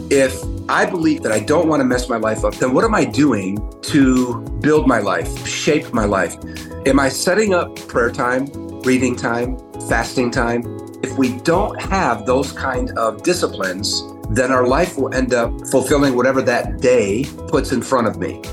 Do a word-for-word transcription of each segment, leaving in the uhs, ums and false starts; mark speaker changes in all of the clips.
Speaker 1: If I believe that I don't want to mess my life up, then what am I doing to build my life, shape my life? Am I setting up prayer time, reading time, fasting time? If we don't have those kind of disciplines, then our life will end up fulfilling whatever that day puts in front of me.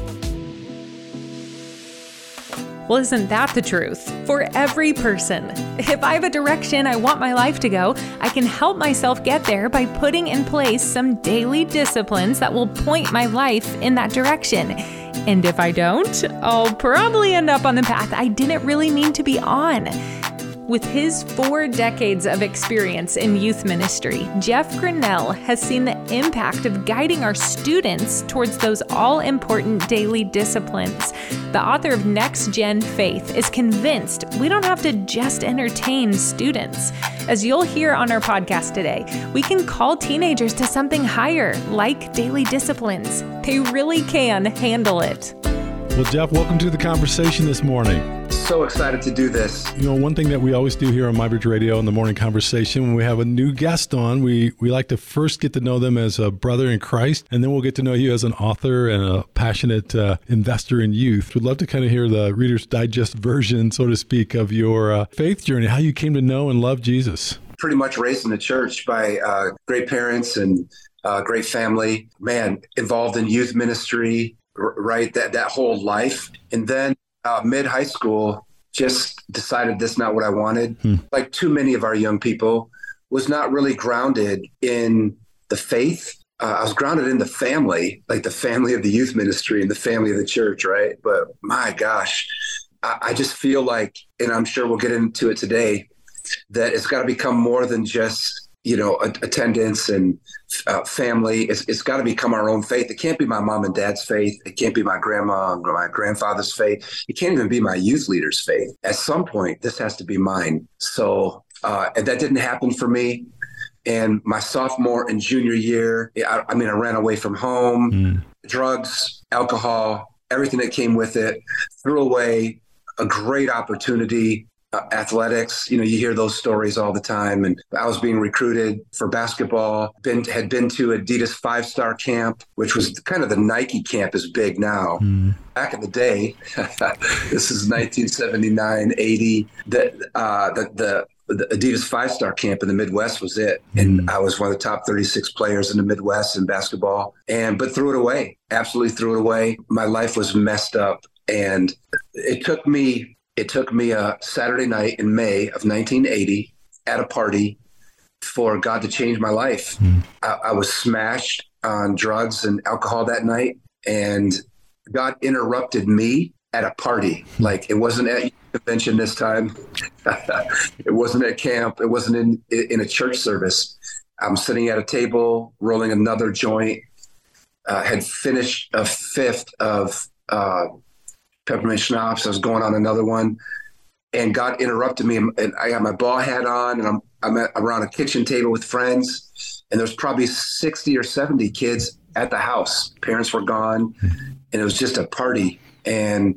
Speaker 2: Well, isn't that the truth? For every person. If I have a direction I want my life to go, I can help myself get there by putting in place some daily disciplines that will point my life in that direction. And if I don't, I'll probably end up on the path I didn't really mean to be on. With his four decades of experience in youth ministry, Jeff Grinnell has seen the impact of guiding our students towards those all-important daily disciplines. The author of Next Gen Faith is convinced we don't have to just entertain students. As you'll hear on our podcast today, we can call teenagers to something higher, like daily disciplines. They really can handle it.
Speaker 3: Well, Jeff, welcome to the conversation this morning.
Speaker 1: So excited to do this.
Speaker 3: You know, one thing that we always do here on MyBridge Radio in the morning conversation, when we have a new guest on, we, we like to first get to know them as a brother in Christ, and then we'll get to know you as an author and a passionate uh, investor in youth. We'd love to kind of hear the Reader's Digest version, so to speak, of your uh, faith journey, how you came to know and love Jesus.
Speaker 1: Pretty much raised in the church by uh, great parents and uh, great family. Man, involved in youth ministry, r- right? That, that whole life. And then Uh, mid-high school, just decided this is not what I wanted. Hmm. Like too many of our young people, was not really grounded in the faith. Uh, I was grounded in the family, like the family of the youth ministry and the family of the church, right? But my gosh, I, I just feel like, and I'm sure we'll get into it today, that it's got to become more than just, you know, attendance and uh, family. It's, it's got to become our own faith. It can't be my mom and dad's faith. It can't be my grandma and my grandfather's faith. It can't even be my youth leader's faith. At some point, this has to be mine. So uh, and that didn't happen for me. And my sophomore and junior year, I, I mean, I ran away from home, mm. drugs, alcohol, everything that came with it, threw away a great opportunity. Uh, athletics, you know, you hear those stories all the time. And I was being recruited for basketball, been had been to Adidas five-star camp, which was kind of the Nike camp is big now. Mm. Back in the day, this is nineteen seventy-nine, eighty, the, uh, the, the, the Adidas five-star camp in the Midwest was it. And mm. I was one of the top thirty-six players in the Midwest in basketball, and but threw it away, absolutely threw it away. My life was messed up. And it took me It took me a Saturday night in May of nineteen eighty at a party for God to change my life. Mm. I, I was smashed on drugs and alcohol that night, and God interrupted me at a party. Like, it wasn't at a convention this time. It wasn't at camp. It wasn't in in a church service. I'm sitting at a table, rolling another joint, uh, had finished a fifth of uh peppermint schnapps. I was going on another one, and God interrupted me. And I got my ball hat on, and I'm I'm at, around a kitchen table with friends, and there's probably sixty or seventy kids at the house. Parents were gone, and it was just a party. And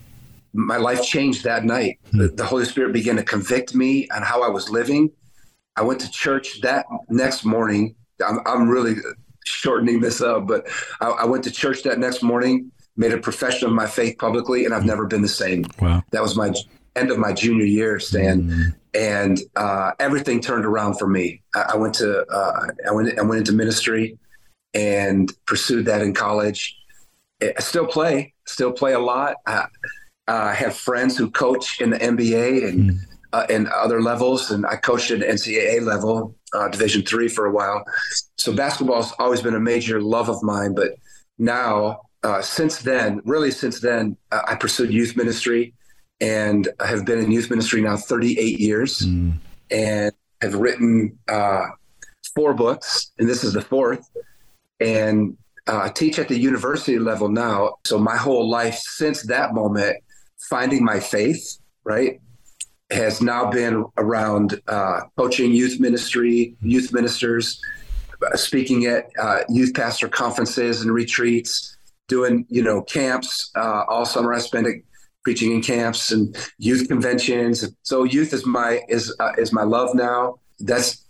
Speaker 1: my life changed that night. The, the Holy Spirit began to convict me on how I was living. I went to church that next morning. I'm, I'm really shortening this up, but I, I went to church that next morning, made a profession of my faith publicly, and I've never been the same. Wow. That was my end of my junior year, Stan. Mm. And uh, everything turned around for me. I, I went to, uh, I went, I went into ministry and pursued that in college. I still play, still play a lot. I uh, have friends who coach in the N B A and, mm. uh, and other levels. And I coached at N C double A level, uh, Division three for a while. So basketball has always been a major love of mine, but now, Uh, since then, really since then, uh, I pursued youth ministry, and I have been in youth ministry now thirty-eight years, mm. and have written uh, four books, and this is the fourth, and uh, I teach at the university level now. So my whole life since that moment, finding my faith, right, has now been around uh, coaching youth ministry, youth ministers, uh, speaking at uh, youth pastor conferences and retreats, doing, you know, camps, uh, all summer I spend it preaching in camps and youth conventions. So youth is my, is, uh, is my love now. That's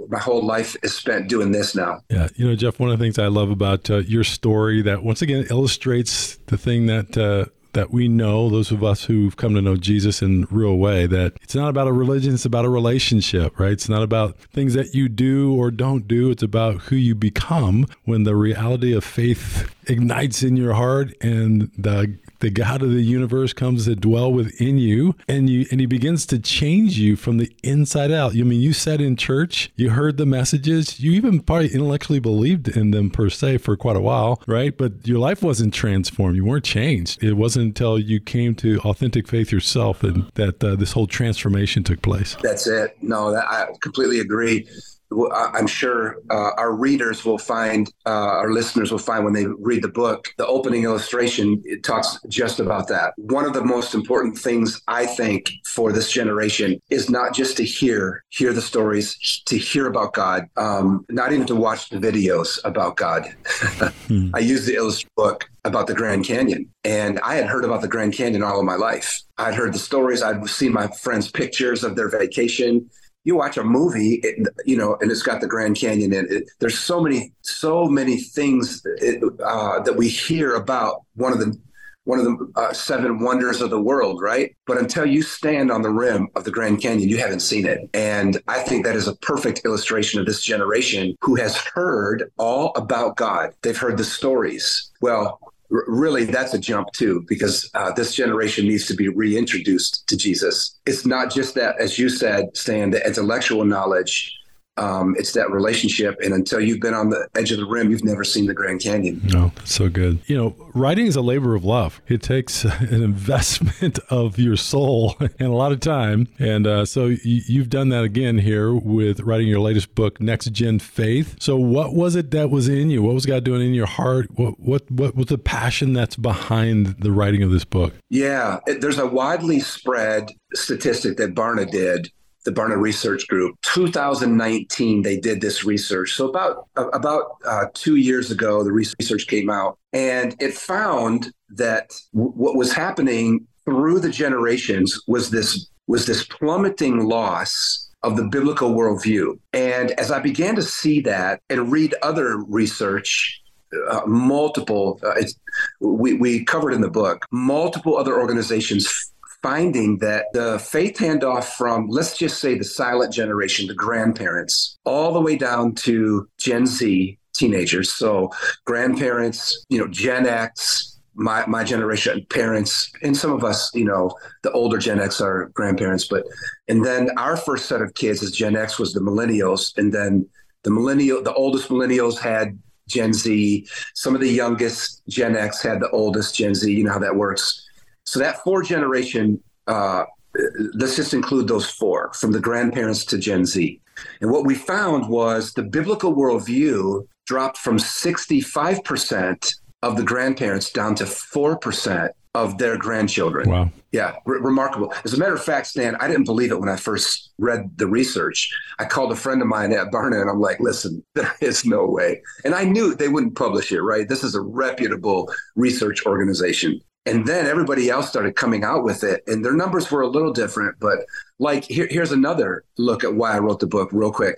Speaker 1: my whole life is spent doing this now.
Speaker 3: Yeah. You know, Jeff, one of the things I love about uh, your story that once again illustrates the thing that, uh, that we know, those of us who've come to know Jesus in a real way, that it's not about a religion, it's about a relationship, right? It's not about things that you do or don't do. It's about who you become when the reality of faith ignites in your heart and the the God of the universe comes to dwell within you, and you and he begins to change you from the inside out. I mean, you sat in church, you heard the messages, you even probably intellectually believed in them per se for quite a while, right? But your life wasn't transformed. You weren't changed. It wasn't until you came to authentic faith yourself and that uh, this whole transformation took place.
Speaker 1: That's it. No, that, I completely agree. I'm sure uh, our readers will find, uh, our listeners will find when they read the book, the opening illustration, it talks just about that. One of the most important things I think for this generation is not just to hear, hear the stories, to hear about God, um, not even to watch the videos about God. hmm. I used the illustrated book about the Grand Canyon, and I had heard about the Grand Canyon all of my life. I'd heard the stories. I'd seen my friends' pictures of their vacation. You watch a movie, it, you know, and it's got the Grand Canyon in it. There's so many, so many things it, uh, that we hear about one of the one of the uh, seven wonders of the world, right? But until you stand on the rim of the Grand Canyon, you haven't seen it. And I think that is a perfect illustration of this generation who has heard all about God. They've heard the stories. Well, really, that's a jump too, because uh, this generation needs to be reintroduced to Jesus. It's not just that, as you said, Stan, the intellectual knowledge. Um, it's that relationship. And until you've been on the edge of the rim, you've never seen the Grand Canyon.
Speaker 3: No, that's so good. You know, writing is a labor of love. It takes an investment of your soul and a lot of time. And uh, so y- you've done that again here with writing your latest book, Next Gen Faith. So what was it that was in you? What was God doing in your heart? What what what was the passion that's behind the writing of this book?
Speaker 1: Yeah, it, there's a widely spread statistic that Barna did, the Barna Research Group. two thousand nineteen, they did this research. So about about uh, two years ago, the research came out, and it found that w- what was happening through the generations was this was this plummeting loss of the biblical worldview. And as I began to see that and read other research, uh, multiple, uh, it's, we, we covered in the book, multiple other organizations finding that the faith handoff from, let's just say, the silent generation, the grandparents, all the way down to Gen Z teenagers. So grandparents, you know, Gen X, my my generation, parents, and some of us, you know, the older Gen X are grandparents. But and then our first set of kids as Gen X was the millennials, and then the millennial, the oldest millennials had Gen Z. Some of the youngest Gen X had the oldest Gen Z. You know how that works. So that four generation, uh, let's just include those four, from the grandparents to Gen Z. And what we found was the biblical worldview dropped from sixty-five percent of the grandparents down to four percent of their grandchildren.
Speaker 3: Wow.
Speaker 1: Yeah, re- remarkable. As a matter of fact, Stan, I didn't believe it when I first read the research. I called a friend of mine at Barna, and I'm like, listen, there is no way. And I knew they wouldn't publish it, right? This is a reputable research organization. And then everybody else started coming out with it, and their numbers were a little different. But like, here, here's another look at why I wrote the book real quick.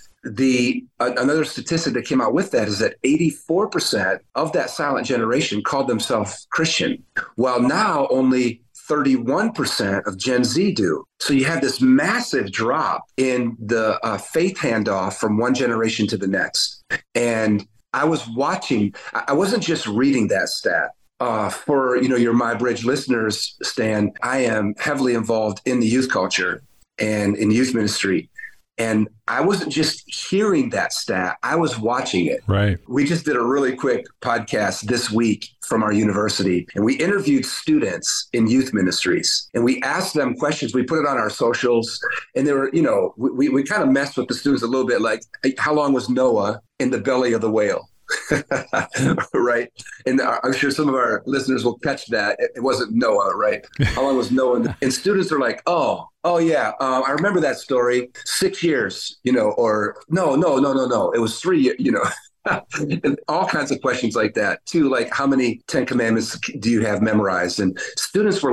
Speaker 1: The uh, another statistic that came out with that is that eighty-four percent of that silent generation called themselves Christian, while now only thirty-one percent of Gen Z do. So you have this massive drop in the uh, faith handoff from one generation to the next. And I was watching, I wasn't just reading that stat. Uh, for, you know, your My Bridge listeners, Stan, I am heavily involved in the youth culture and in youth ministry. And I wasn't just hearing that stat, I was watching it.
Speaker 3: Right.
Speaker 1: We just did a really quick podcast this week from our university, and we interviewed students in youth ministries, and we asked them questions. We put it on our socials, and they were, you know, we, we kind of messed with the students a little bit, like, how long was Noah in the belly of the whale? Right. And I'm sure some of our listeners will catch that. It wasn't Noah, right? How long was Noah? In the, and students are like, oh, oh, yeah, um, I remember that story. Six years, you know, or no, no, no, no, no. It was three years, you know. And all kinds of questions like that, too, like how many Ten Commandments do you have memorized? And students were like,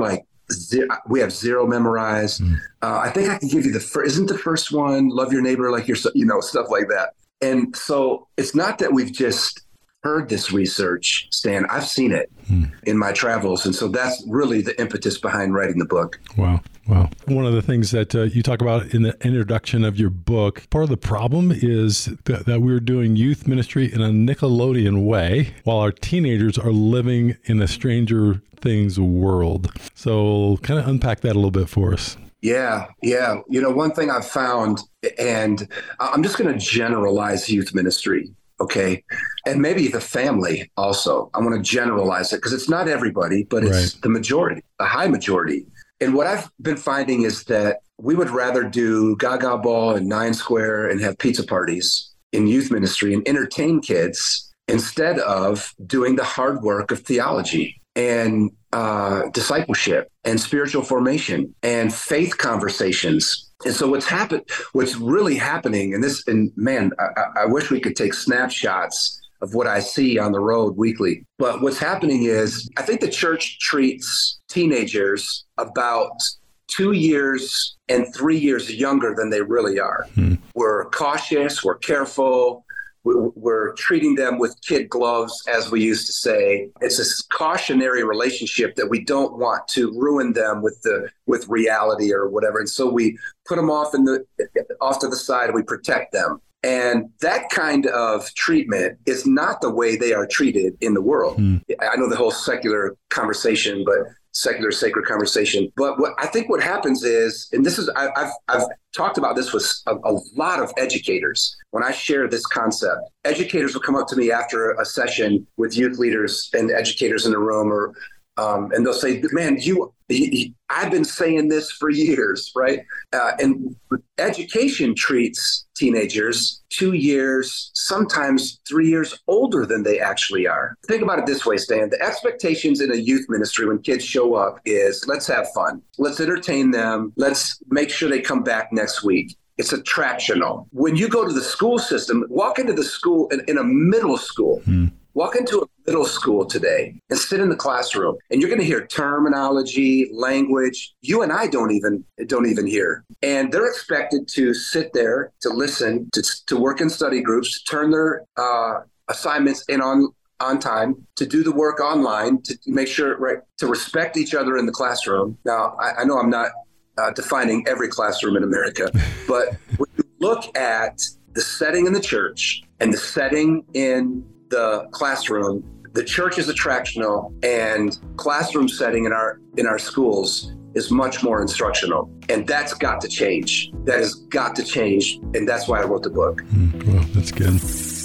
Speaker 1: zero, we have zero memorized. Mm. Uh, I think I can give you the first, isn't the first one, love your neighbor like yourself, you know, stuff like that. And so it's not that we've just heard this research, Stan. I've seen it mm. in my travels. And so that's really the impetus behind writing the book.
Speaker 3: Wow. Wow. One of the things that uh, you talk about in the introduction of your book, part of the problem is that, that we're doing youth ministry in a Nickelodeon way while our teenagers are living in a Stranger Things world. So kind of unpack that a little bit for us.
Speaker 1: Yeah, yeah. You know, one thing I've found, and I'm just going to generalize youth ministry, okay? And maybe the family also. I want to generalize it because it's not everybody, but it's right. the majority, the high majority. And what I've been finding is that we would rather do Gaga Ball and Nine Square and have pizza parties in youth ministry and entertain kids instead of doing the hard work of theology and uh, discipleship and spiritual formation and faith conversations. And so what's happened, what's really happening, and this, and man, I, I wish we could take snapshots of what I see on the road weekly. But what's happening is I think the church treats teenagers about two years and three years younger than they really are. Hmm. We're cautious, we're careful, we're treating them with kid gloves, as we used to say. It's this cautionary relationship that we don't want to ruin them with the with reality or whatever. And so we put them off in the off to the side and we protect them. And that kind of treatment is not the way they are treated in the world. Mm. I know the whole secular conversation, but secular, sacred conversation. But what I think what happens is, and this is, I, I've, I've talked about this with a, a lot of educators. When I share this concept, educators will come up to me after a session with youth leaders and educators in the room, or Um, and they'll say, man, you, you, I've been saying this for years, right? Uh, and education treats teenagers two years, sometimes three years older than they actually are. Think about it this way, Stan. The expectations in a youth ministry when kids show up is, let's have fun. Let's entertain them. Let's make sure they come back next week. It's attractional. When you go to the school system, walk into the school in, in a middle school. Hmm. Walk into a middle school today and sit in the classroom, and you're going to hear terminology, language you and I don't even don't even hear. And they're expected to sit there, to listen, to, to work in study groups, to turn their uh, assignments in on on time, to do the work online, to make sure, right, to respect each other in the classroom. Now, I, I know I'm not uh, defining every classroom in America, but when you look at the setting in the church and the setting in the classroom, the church is attractional, and classroom setting in our in our schools is much more instructional. And that's got to change. That has got to change. And that's why I wrote the book.
Speaker 3: Mm, well, that's good.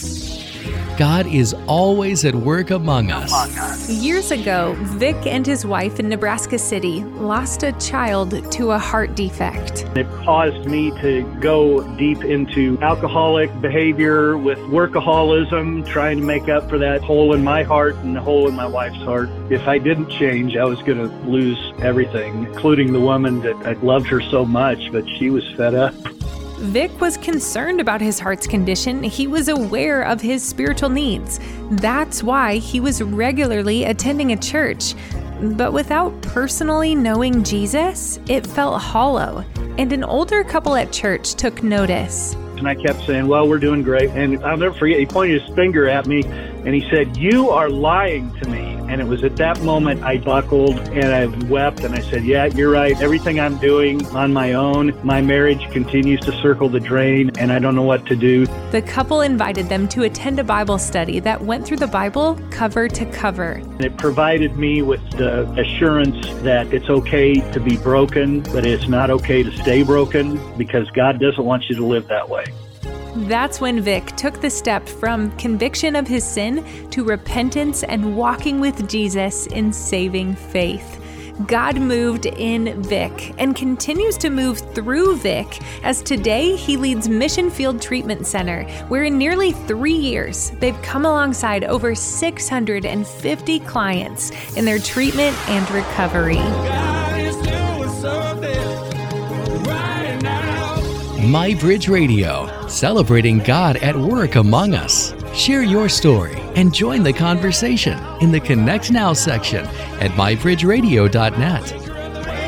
Speaker 4: God is always at work among us.
Speaker 2: Years ago, Vic and his wife in Nebraska City lost a child to a heart defect.
Speaker 5: It caused me to go deep into alcoholic behavior with workaholism, trying to make up for that hole in my heart and the hole in my wife's heart. If I didn't change, I was going to lose everything, including the woman that I loved her so much, but she was fed up.
Speaker 2: Vic was concerned about his heart's condition. He was aware of his spiritual needs. That's why he was regularly attending a church. But without personally knowing Jesus, it felt hollow. And an older couple at church took notice.
Speaker 5: And I kept saying, well, we're doing great. And I'll never forget, he pointed his finger at me and he said, you are lying to me. And it was at that moment I buckled and I wept and I said, yeah, you're right. Everything I'm doing on my own, my marriage continues to circle the drain and I don't know what to do.
Speaker 2: The couple invited them to attend a Bible study that went through the Bible cover to cover.
Speaker 5: It provided me with the assurance that it's okay to be broken, but it's not okay to stay broken because God doesn't want you to live that way.
Speaker 2: That's when Vic took the step from conviction of his sin to repentance and walking with Jesus in saving faith. God moved in Vic and continues to move through Vic as today he leads Mission Field Treatment Center, where in nearly three years, they've come alongside over six hundred fifty clients in their treatment and recovery. God is doing something
Speaker 4: right now. My Bridge Radio, celebrating God at work among us. Share your story and join the conversation in the Connect Now section at my bridge radio dot net.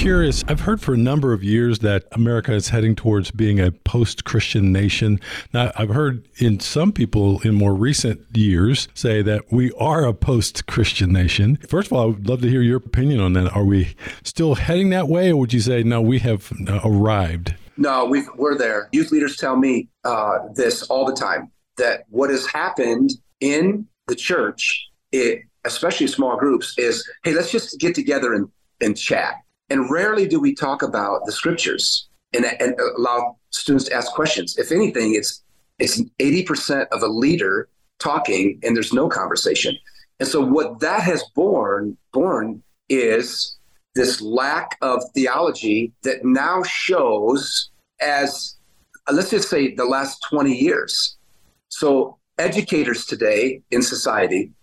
Speaker 3: curious. I've heard for a number of years that America is heading towards being a post-Christian nation. Now, I've heard in some people in more recent years say that we are a post-Christian nation. First of all, I would love to hear your opinion on that. Are we still heading that way, or would you say, no, we have uh, arrived?
Speaker 1: No, we've, we're there. Youth leaders tell me uh, this all the time, that what has happened in the church, it, especially small groups, is, hey, let's just get together and, and chat. And rarely do we talk about the scriptures and, and allow students to ask questions. If anything, it's it's eighty percent of a leader talking and there's no conversation. And so what that has born, born is this lack of theology that now shows as, let's just say, the last twenty years. So educators today in society,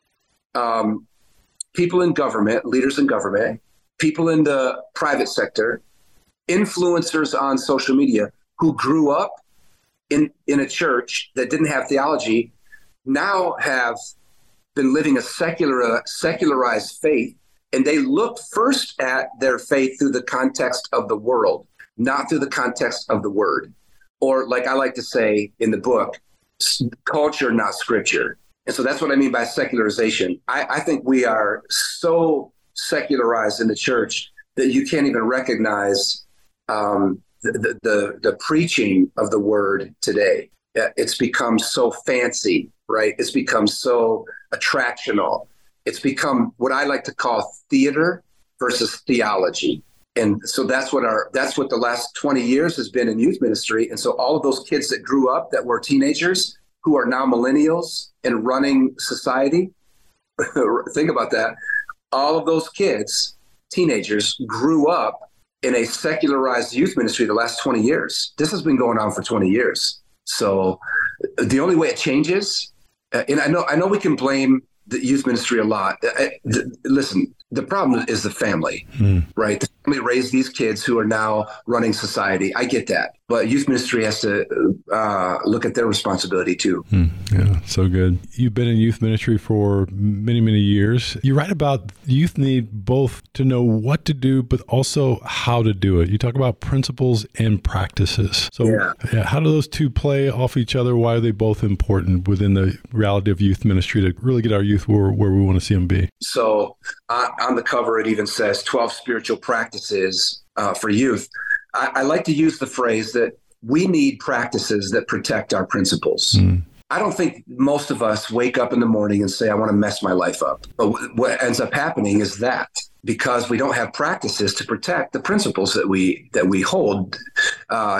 Speaker 1: um, people in government, leaders in government, people in the private sector, influencers on social media who grew up in, in a church that didn't have theology now have been living a secular, uh, secularized faith. And they look first at their faith through the context of the world, not through the context of the word. Or, like I like to say in the book, culture, not scripture. And so that's what I mean by secularization. I, I think we are so secularized in the church that you can't even recognize um, the, the, the preaching of the word today. It's become so fancy, right? It's become so attractional. It's become what I like to call theater versus theology. And so that's what our, that's what the last twenty years has been in youth ministry. And so all of those kids that grew up that were teenagers who are now millennials and running society, think about that. All of those kids, teenagers, grew up in a secularized youth ministry the last twenty years. This has been going on for twenty years. So the only way it changes, uh, and I know, I know we can blame the youth ministry a lot. Uh, th- listen, the problem is the family, mm. right? The family raised these kids who are now running society. I get that. But youth ministry has to uh, look at their responsibility too.
Speaker 3: Mm. Yeah, so good. You've been in youth ministry for many, many years. You write about youth need both to know what to do, but also how to do it. You talk about principles and practices. So yeah. Yeah, how do those two play off each other? Why are they both important within the reality of youth ministry to really get our youth where, where we want to see them be?
Speaker 1: So uh, on the cover, it even says twelve spiritual practices uh, for youth. I, I like to use the phrase that we need practices that protect our principles. Mm. I don't think most of us wake up in the morning and say, I want to mess my life up. But w- what ends up happening is that because we don't have practices to protect the principles that we that we hold uh,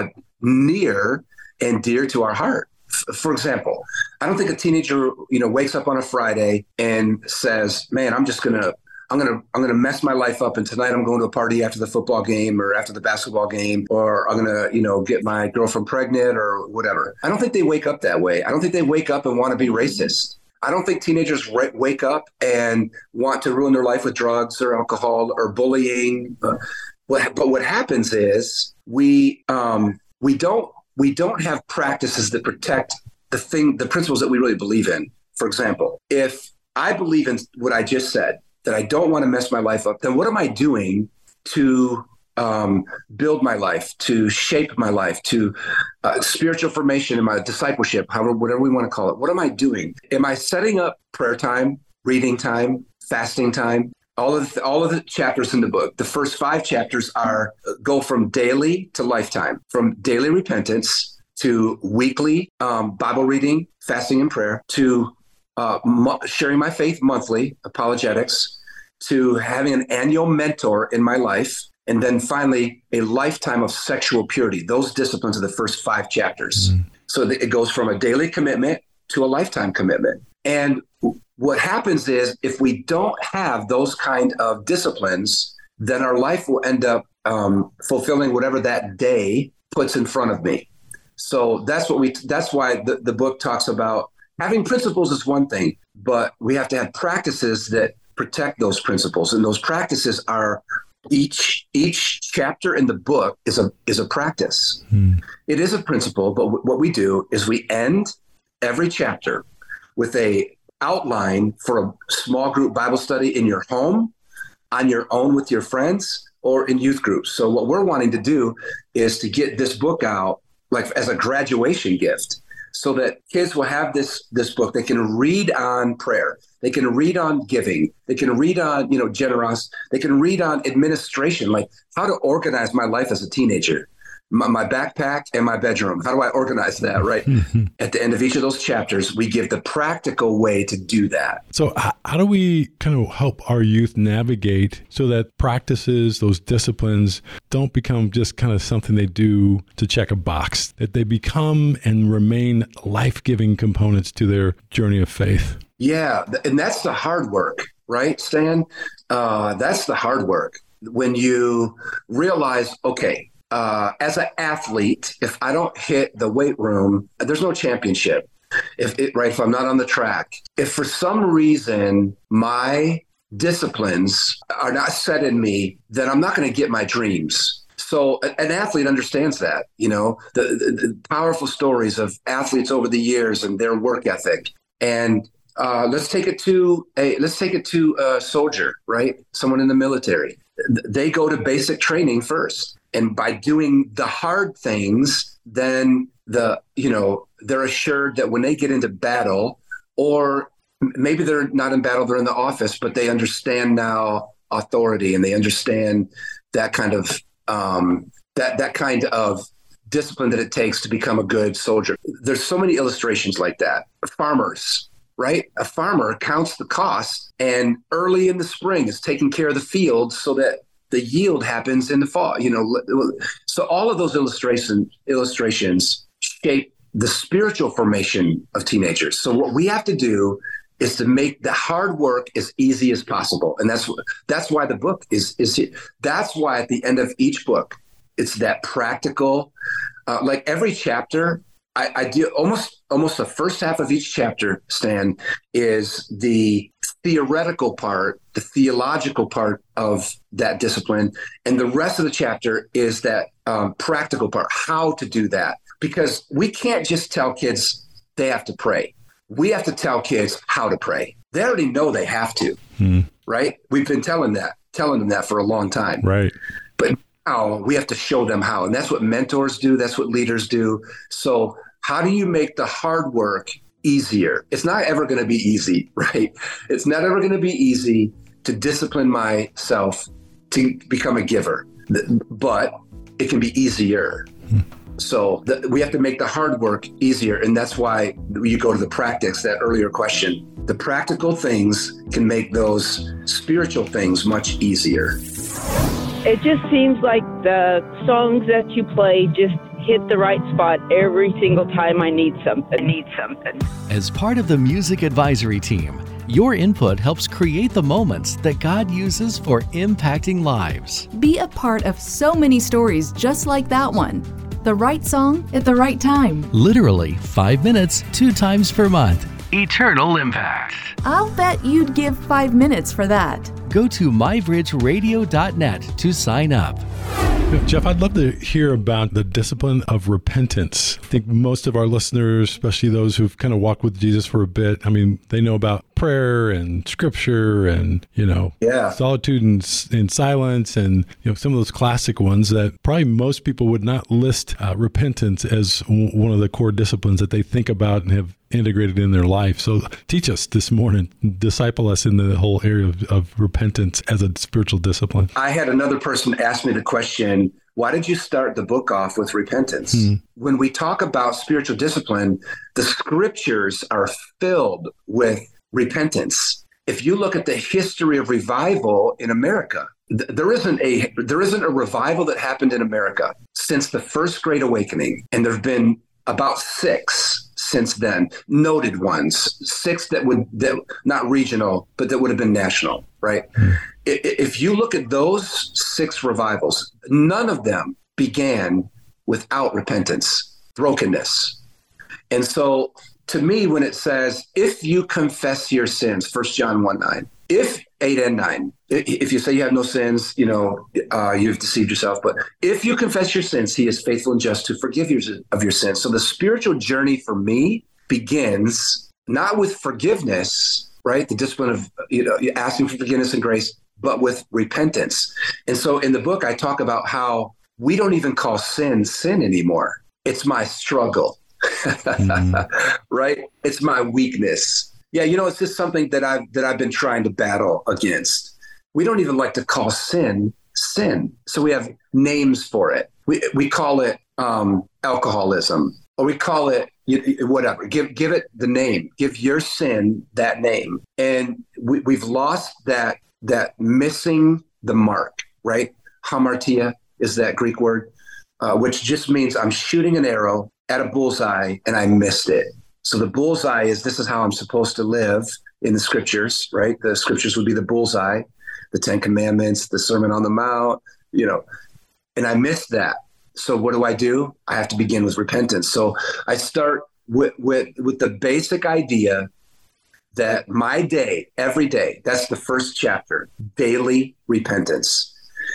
Speaker 1: near and dear to our heart. F- for example, I don't think a teenager, you know, wakes up on a Friday and says, man, I'm just going to I'm going to I'm going to mess my life up. And tonight I'm going to a party after the football game or after the basketball game, or I'm going to, you know, get my girlfriend pregnant or whatever. I don't think they wake up that way. I don't think they wake up and want to be racist. I don't think teenagers re- wake up and want to ruin their life with drugs or alcohol or bullying. Uh, what, but what happens is we um, we don't we don't have practices that protect the thing, the principles that we really believe in. For example, if I believe in what I just said, that I don't want to mess my life up, then what am I doing to um, build my life, to shape my life, to uh, spiritual formation in my discipleship, however, whatever we want to call it? What am I doing? Am I setting up prayer time, reading time, fasting time? All of the, all of the chapters in the book, the first five chapters are go from daily to lifetime, from daily repentance to weekly um, Bible reading, fasting and prayer, to uh, mo- sharing my faith monthly, apologetics, to having an annual mentor in my life, and then finally a lifetime of sexual purity. Those disciplines are the first five chapters. Mm. So it goes from a daily commitment to a lifetime commitment. And what happens is if we don't have those kind of disciplines, then our life will end up um, fulfilling whatever that day puts in front of me. So that's what we. That's why the, the book talks about having principles is one thing, but we have to have practices that protect those principles. And those practices are each each chapter in the book is a is a practice. Hmm. It is a principle, but w- what we do is we end every chapter with a outline for a small group Bible study in your home, on your own with your friends, or in youth groups. So what we're wanting to do is to get this book out like as a graduation gift, so that kids will have this this book. They can read on prayer. They can read on giving. They can read on, you know, generosity. They can read on administration, like how to organize my life as a teenager, my, my backpack and my bedroom. How do I organize that, right? At the end of each of those chapters, we give the practical way to do that.
Speaker 3: So h- how do we kind of help our youth navigate so that practices, those disciplines, don't become just kind of something they do to check a box, that they become and remain life-giving components to their journey of faith?
Speaker 1: Yeah, and that's the hard work, right, Stan? Uh, that's the hard work. When you realize, okay, uh, as an athlete, if I don't hit the weight room, there's no championship. If it, right, if I'm not on the track, if for some reason my disciplines are not set in me, then I'm not going to get my dreams. So an athlete understands that, you know, the, the, the powerful stories of athletes over the years and their work ethic. And uh, let's take it to a let's take it to a soldier, right? Someone in the military. They go to basic training first, and by doing the hard things, then the you know they're assured that when they get into battle, or maybe they're not in battle, they're in the office, but they understand now authority, and they understand that kind of um, that that kind of discipline that it takes to become a good soldier. There's so many illustrations like that. Farmers, right? A farmer counts the cost, and early in the spring is taking care of the field so that the yield happens in the fall. You know, so all of those illustration illustrations shape the spiritual formation of teenagers. So what we have to do is to make the hard work as easy as possible, and that's that's why the book is is that's why at the end of each book, it's that practical. Uh, like every chapter, I, I do almost almost the first half of each chapter, Stan, is the theoretical part, the theological part of that discipline, and the rest of the chapter is that um, practical part, how to do that. Because we can't just tell kids they have to pray. We have to tell kids how to pray. They already know they have to, hmm. right? We've been telling that, telling them that for a long time.
Speaker 3: Right.
Speaker 1: But now we have to show them how. And that's what mentors do. That's what leaders do. So how do you make the hard work easier? It's not ever going to be easy, right? It's not ever going to be easy to discipline myself to become a giver, but it can be easier. Hmm. So the, we have to make the hard work easier. And that's why you go to the practice, that earlier question. The practical things can make those spiritual things much easier.
Speaker 6: It just seems like the songs that you play just hit the right spot every single time I need something. Need something.
Speaker 4: As part of the music advisory team, your input helps create the moments that God uses for impacting lives.
Speaker 7: Be a part of so many stories just like that one. The right song at the right time.
Speaker 4: Literally five minutes, two times per month. Eternal impact.
Speaker 7: I'll bet you'd give five minutes for that.
Speaker 4: Go to my bridge radio dot net to sign up.
Speaker 3: Jeff, I'd love to hear about the discipline of repentance. I think most of our listeners, especially those who've kind of walked with Jesus for a bit, I mean, they know about prayer and scripture and, you know,
Speaker 1: yeah.
Speaker 3: solitude and, and silence and, you know, some of those classic ones that probably most people would not list uh, repentance as w- one of the core disciplines that they think about and have integrated in their life. So teach us this morning, disciple us in the whole area of, of repentance as a spiritual discipline.
Speaker 1: I had another person ask me the question, why did you start the book off with repentance? Hmm. When we talk about spiritual discipline, the scriptures are filled with repentance. If you look at the history of revival in America, th- there isn't a there isn't a revival that happened in America since the First Great Awakening, and there have been about six since then, noted ones, six that would that not regional, but that would have been national, right? Mm. If you look at those six revivals, none of them began without repentance, brokenness. And so to me, when it says, if you confess your sins, First John one nine, if eight and nine, if you say you have no sins, you know, uh, you've deceived yourself. But if you confess your sins, he is faithful and just to forgive you of your sins. So the spiritual journey for me begins not with forgiveness, right? The discipline of, you know, asking for forgiveness and grace. but with repentance. And so in the book, I talk about how we don't even call sin sin anymore. It's my struggle, mm. right? It's my weakness. Yeah, you know, it's just something that I've that I've been trying to battle against. We don't even like to call sin sin. So we have names for it. We we call it um, alcoholism, or we call it whatever. Give give it the name. Give your sin that name. And we, we've lost that that missing the mark, right? Hamartia is that Greek word, uh, which just means I'm shooting an arrow at a bullseye and I missed it. So the bullseye is, this is how I'm supposed to live in the scriptures, right? The scriptures would be the bullseye, the Ten Commandments, the Sermon on the Mount, you know, and I missed that. So what do I do? I have to begin with repentance. So I start with, with, with the basic idea that my day, every day, that's the first chapter, daily repentance.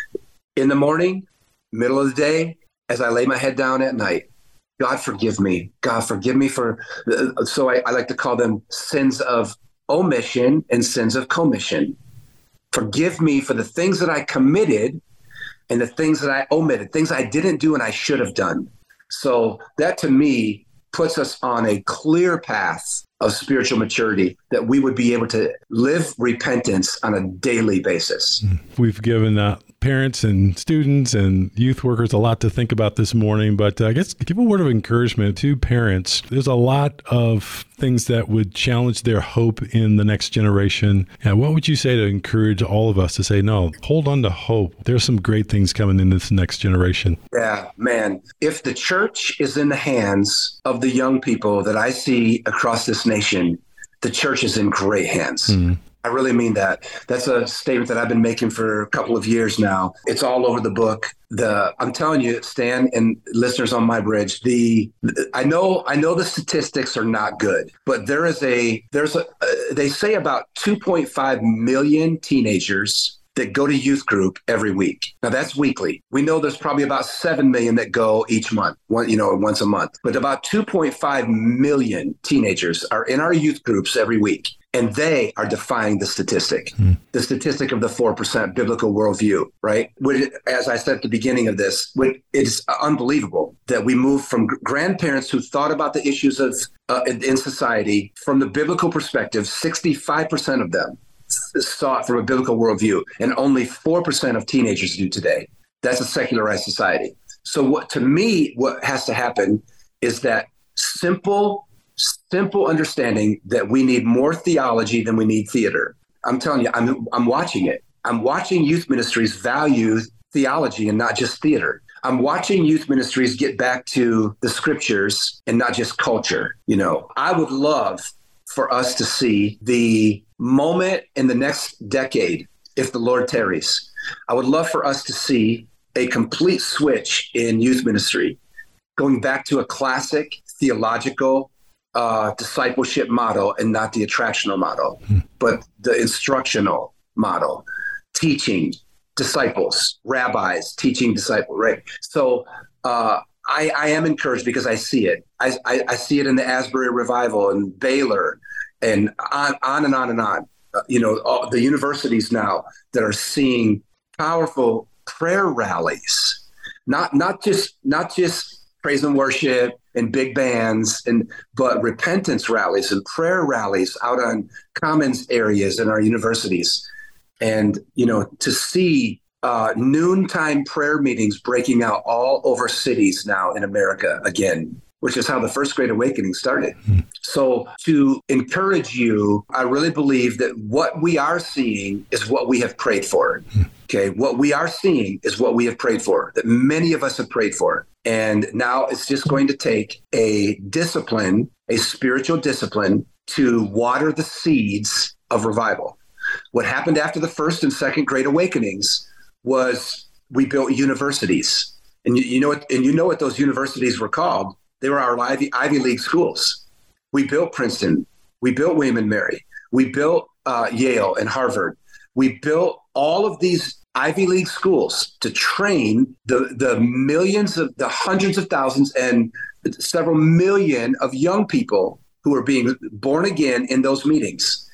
Speaker 1: In the morning, middle of the day, as I lay my head down at night, God forgive me. God forgive me for, so I, I like to call them sins of omission and sins of commission. Forgive me for the things that I committed and the things that I omitted, things I didn't do and I should have done. So that to me puts us on a clear path of spiritual maturity, that we would be able to live repentance on a daily basis.
Speaker 3: We've given uh, parents and students and youth workers a lot to think about this morning, but uh, I guess give a word of encouragement to parents. There's a lot of things that would challenge their hope in the next generation. And what would you say to encourage all of us to say, no, hold on to hope. There's some great things coming in this next generation.
Speaker 1: Yeah, man. If the church is in the hands of the young people that I see across this nation, the church is in great hands. Mm. I really mean that. That's a statement that I've been making for a couple of years now. It's all over the book. The I'm telling you, Stan and listeners on My Bridge, the I know I know the statistics are not good, but there is a there's a uh, they say about two point five million teenagers that go to youth group every week. Now that's weekly. We know there's probably about seven million that go each month, one, you know, once a month. But about two point five million teenagers are in our youth groups every week. And they are defying the statistic, hmm. the statistic of the four percent biblical worldview, right? Which, as I said at the beginning of this, it's unbelievable that we move from grandparents who thought about the issues of uh, in society from the biblical perspective. sixty-five percent of them saw it from a biblical worldview, and only four percent of teenagers do today. That's a secularized society. So what, to me, what has to happen is that simple Simple understanding that we need more theology than we need theater. I'm telling you, I'm I'm watching it. I'm watching youth ministries value theology and not just theater. I'm watching youth ministries get back to the scriptures and not just culture. You know, I would love for us to see the moment in the next decade, if the Lord tarries. I would love for us to see a complete switch in youth ministry, going back to a classic theological Uh, discipleship model and not the attractional model, hmm. but the instructional model, teaching disciples, rabbis, teaching disciples, right? So uh, I, I am encouraged because I see it. I, I, I see it in the Asbury Revival and Baylor and on, on and on and on. Uh, you know, all the universities now that are seeing powerful prayer rallies, not not just not just praise and worship and big bands, and but repentance rallies and prayer rallies out on commons areas in our universities. And, you know, to see uh, noontime prayer meetings breaking out all over cities now in America again, which is how the First Great Awakening started. Mm. So to encourage you, I really believe that what we are seeing is what we have prayed for. Mm. Okay, what we are seeing is what we have prayed for, that many of us have prayed for. And now it's just going to take a discipline, a spiritual discipline, to water the seeds of revival. What happened after the First and Second Great Awakenings was we built universities. And you, you know what, and you know what those universities were called? They were our Ivy, Ivy League schools. We built Princeton. We built William and Mary. We built uh, Yale and Harvard. We built all of these Ivy League schools to train the, the millions of the hundreds of thousands and several million of young people who are being born again in those meetings.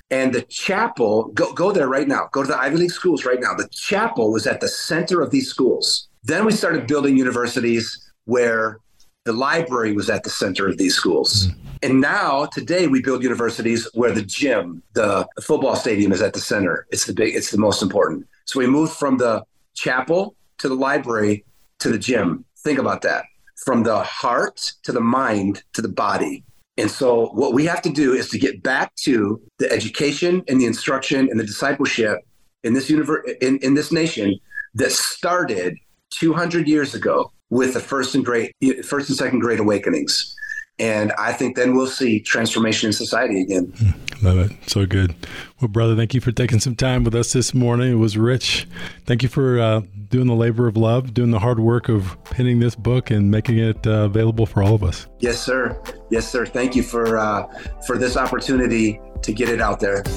Speaker 1: And the chapel, go, go there right now. Go to the Ivy League schools right now. The chapel was at the center of these schools. Then we started building universities where the library was at the center of these schools. Mm. And now today we build universities where the gym, the, the football stadium is at the center. It's the big, it's the most important. So we moved from the chapel to the library to the gym. Think about that. From the heart to the mind to the body. And so what we have to do is to get back to the education and the instruction and the discipleship in this universe, in, in this nation that started two hundred years ago with the first and great, first and second great awakenings. And I think then we'll see transformation in society again.
Speaker 3: Love it. So good. Well, brother, thank you for taking some time with us this morning. It was rich. Thank you for uh, doing the labor of love, doing the hard work of penning this book and making it uh, available for all of us.
Speaker 1: Yes, sir. Yes, sir. Thank you for uh, for this opportunity to get it out there.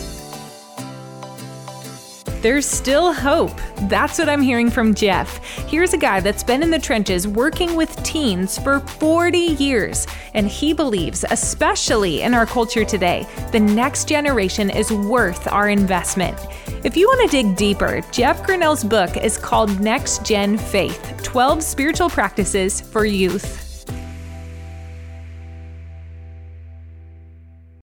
Speaker 2: There's still hope. That's what I'm hearing from Jeff. Here's a guy that's been in the trenches working with teens for forty years, and he believes, especially in our culture today, the next generation is worth our investment. If you want to dig deeper, Jeff Grinnell's book is called Next Gen Faith, twelve Spiritual Practices for Youth.